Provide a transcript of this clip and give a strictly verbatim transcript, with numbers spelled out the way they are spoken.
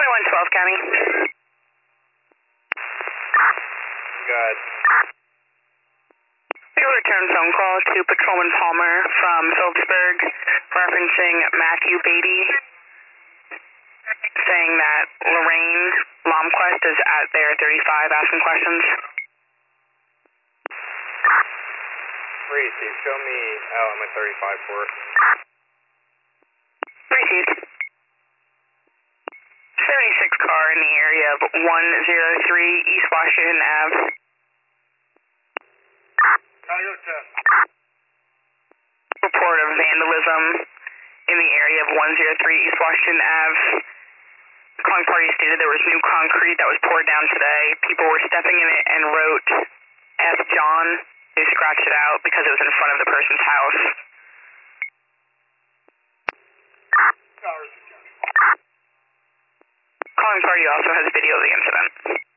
twenty-one twelve County. Good. We will return phone call to Patrolman Palmer from Phillipsburg referencing Matthew Beatty saying that Lorraine Lomquist is at their thirty-five asking questions. Receive, show me out on my thirty-five port. Received. seventy-six car in the area of one oh three East Washington Avenue. Report of vandalism in the area of one oh three East Washington Avenue. Calling party stated there was new concrete that was poured down today. People were stepping in it and wrote F. John. They scratched it out because it was in front of the person's house. Calling party also has video of the incident.